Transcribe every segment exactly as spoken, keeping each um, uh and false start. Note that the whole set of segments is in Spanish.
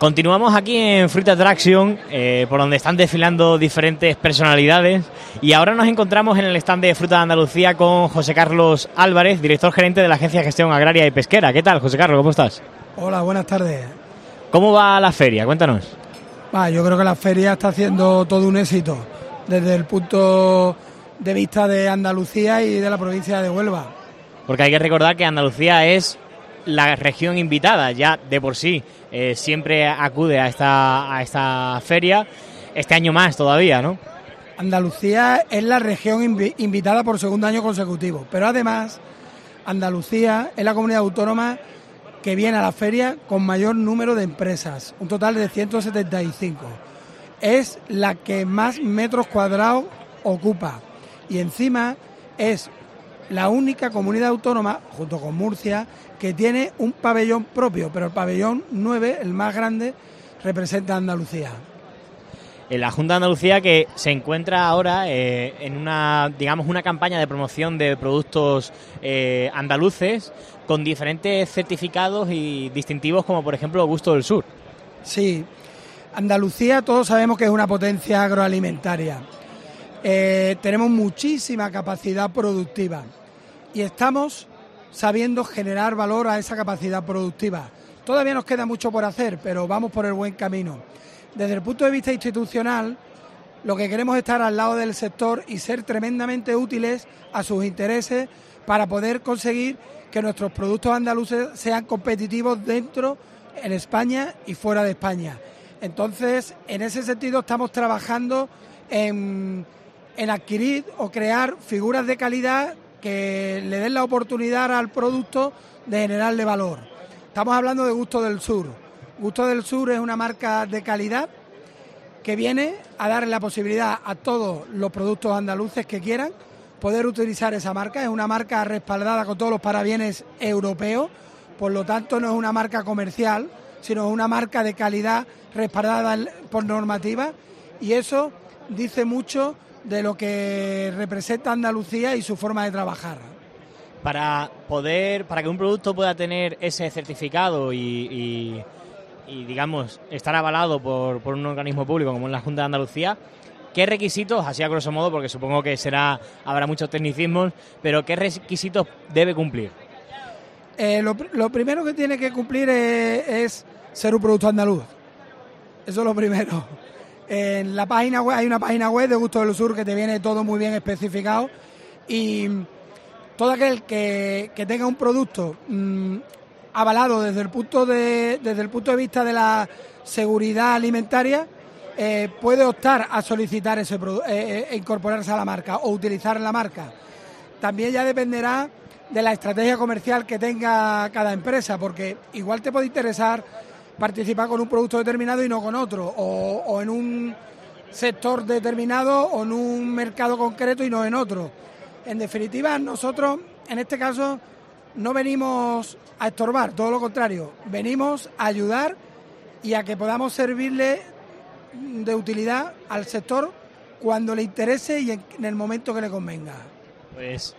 Continuamos aquí en Fruit Attraction, eh, por donde están desfilando diferentes personalidades, y ahora nos encontramos en el stand de Fruta de Andalucía con José Carlos Álvarez, director gerente de la Agencia de Gestión Agraria y Pesquera. ¿Qué tal, José Carlos? ¿Cómo estás? Hola, buenas tardes. ¿Cómo va la feria? Cuéntanos. Ah, yo creo que la feria está haciendo todo un éxito desde el punto de vista de Andalucía y de la provincia de Huelva. Porque hay que recordar que Andalucía es la región invitada, ya de por sí eh, siempre acude a esta, a esta feria, este año más todavía, ¿no? Andalucía es la región invi- invitada por segundo año consecutivo, pero además Andalucía es la comunidad autónoma que viene a la feria con mayor número de empresas, un total de ciento setenta y cinco. Es la que más metros cuadrados ocupa y encima es la única comunidad autónoma, junto con Murcia, que tiene un pabellón propio, pero el pabellón nueve, el más grande, representa a Andalucía. En la Junta de Andalucía, que se encuentra ahora eh, en una, digamos, una campaña de promoción de productos eh, andaluces con diferentes certificados y distintivos, como por ejemplo Gusto del Sur. Sí, Andalucía todos sabemos que es una potencia agroalimentaria. Eh, tenemos muchísima capacidad productiva y estamos sabiendo generar valor a esa capacidad productiva. Todavía nos queda mucho por hacer, pero vamos por el buen camino. Desde el punto de vista institucional, lo que queremos es estar al lado del sector y ser tremendamente útiles a sus intereses para poder conseguir que nuestros productos andaluces sean competitivos dentro, en España y fuera de España. Entonces, en ese sentido estamos trabajando en, en adquirir o crear figuras de calidad que le den la oportunidad al producto de generarle valor. Estamos hablando de Gusto del Sur. Gusto del Sur es una marca de calidad que viene a darle la posibilidad a todos los productos andaluces que quieran poder utilizar esa marca. Es una marca respaldada con todos los parabienes europeos, por lo tanto no es una marca comercial, sino una marca de calidad respaldada por normativa, y eso dice mucho de lo que representa Andalucía y su forma de trabajar. Para poder, para que un producto pueda tener ese certificado y, y, y digamos, estar avalado por, por un organismo público como es la Junta de Andalucía, ¿qué requisitos, así a grosso modo, porque supongo que será, habrá muchos tecnicismos, pero qué requisitos debe cumplir? Eh, lo, lo primero que tiene que cumplir es, es ser un producto andaluz. Eso es lo primero. En la página web, hay una página web de Gusto del Sur que te viene todo muy bien especificado, y todo aquel que, que tenga un producto mmm, avalado desde el punto de desde el punto de vista de la seguridad alimentaria eh, puede optar a solicitar ese producto, eh, eh, incorporarse a la marca o utilizar la marca. También ya dependerá de la estrategia comercial que tenga cada empresa, porque igual te puede interesar participar con un producto determinado y no con otro, o, o en un sector determinado o en un mercado concreto y no en otro. En definitiva, nosotros en este caso no venimos a estorbar, todo lo contrario, venimos a ayudar y a que podamos servirle de utilidad al sector cuando le interese y en, en el momento que le convenga. Pues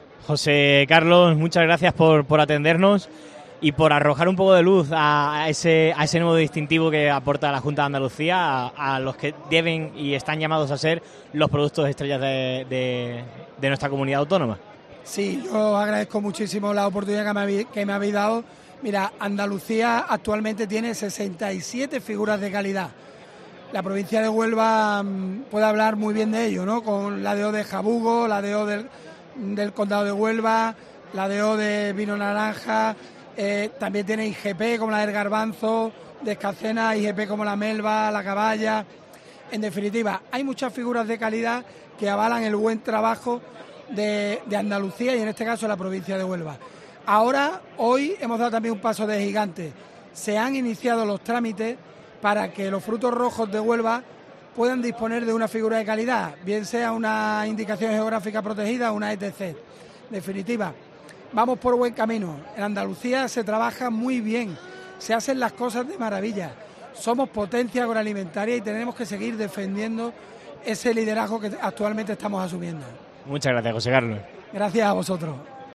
José Carlos, muchas gracias por, por atendernos y por arrojar un poco de luz a, a, ese, a ese nuevo distintivo que aporta la Junta de Andalucía, a, a los que deben y están llamados a ser los productos estrellas de, de, de nuestra comunidad autónoma. Sí, yo agradezco muchísimo la oportunidad que me, habéis, que me habéis dado. Mira, Andalucía actualmente tiene sesenta y siete figuras de calidad. La provincia de Huelva mmm, puede hablar muy bien de ello, ¿no? Con la D O de Jabugo, la D O del, del Condado de Huelva, la D O de Vino Naranja. Eh, también tiene I G P como la del Garbanzo, de Escacena, I G P como la Melva, la Caballa. En definitiva, hay muchas figuras de calidad que avalan el buen trabajo de, de Andalucía y en este caso la provincia de Huelva. Ahora, hoy hemos dado también un paso de gigante. Se han iniciado los trámites para que los frutos rojos de Huelva puedan disponer de una figura de calidad, bien sea una indicación geográfica protegida o una E T C. En definitiva, vamos por buen camino. En Andalucía se trabaja muy bien, se hacen las cosas de maravilla. Somos potencia agroalimentaria y tenemos que seguir defendiendo ese liderazgo que actualmente estamos asumiendo. Muchas gracias, José Carlos. Gracias a vosotros.